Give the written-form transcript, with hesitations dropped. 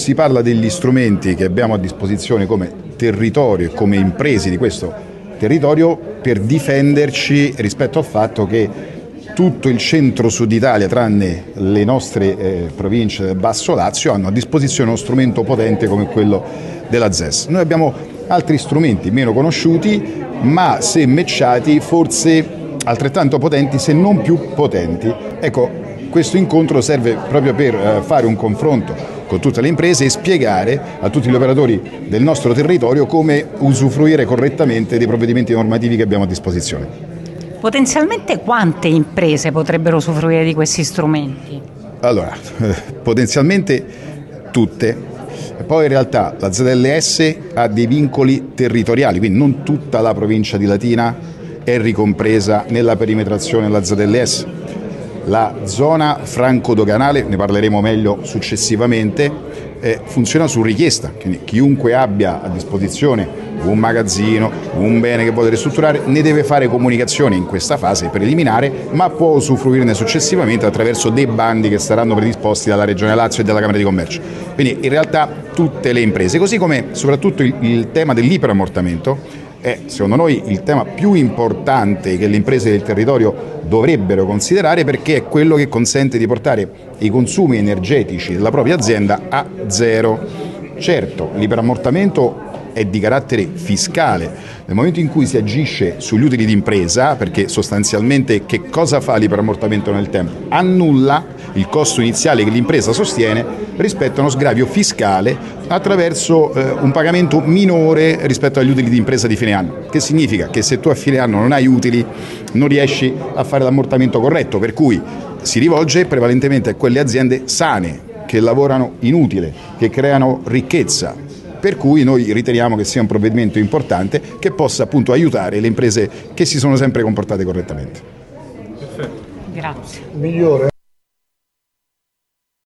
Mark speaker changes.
Speaker 1: si parla degli strumenti che abbiamo a disposizione come territorio e come imprese di questo territorio per difenderci rispetto al fatto che tutto il centro-sud Italia, tranne le nostre province del Basso Lazio, hanno a disposizione uno strumento potente come quello della ZES. Noi abbiamo altri strumenti meno conosciuti, ma se matchati forse altrettanto potenti, se non più potenti. Ecco, questo incontro serve proprio per fare un confronto con tutte le imprese e spiegare a tutti gli operatori del nostro territorio come usufruire correttamente dei provvedimenti normativi che abbiamo a disposizione.
Speaker 2: Potenzialmente quante imprese potrebbero usufruire di questi strumenti?
Speaker 1: Allora, potenzialmente tutte. Poi in realtà la ZLS ha dei vincoli territoriali, quindi non tutta la provincia di Latina è ricompresa nella perimetrazione della ZLS. La zona franco-doganale, ne parleremo meglio successivamente, funziona su richiesta, quindi chiunque abbia a disposizione un magazzino, un bene che vuole ristrutturare, ne deve fare comunicazione in questa fase preliminare, ma può usufruirne successivamente attraverso dei bandi che saranno predisposti dalla Regione Lazio e dalla Camera di Commercio. Quindi in realtà tutte le imprese, così come soprattutto il tema dell'iperammortamento è secondo noi il tema più importante che le imprese del territorio dovrebbero considerare, perché è quello che consente di portare i consumi energetici della propria azienda a zero. Certo, l'iperammortamento è di carattere fiscale. Nel momento in cui si agisce sugli utili d'impresa, perché sostanzialmente che cosa fa l'iperammortamento nel tempo? Annulla il costo iniziale che l'impresa sostiene rispetto a uno sgravio fiscale attraverso un pagamento minore rispetto agli utili d'impresa di fine anno. Che significa che se tu a fine anno non hai utili non riesci a fare l'ammortamento corretto, per cui si rivolge prevalentemente a quelle aziende sane che lavorano inutile, che creano ricchezza. Per cui noi riteniamo che sia un provvedimento importante che possa appunto aiutare le imprese che si sono sempre comportate correttamente.
Speaker 2: Grazie.
Speaker 3: Migliore?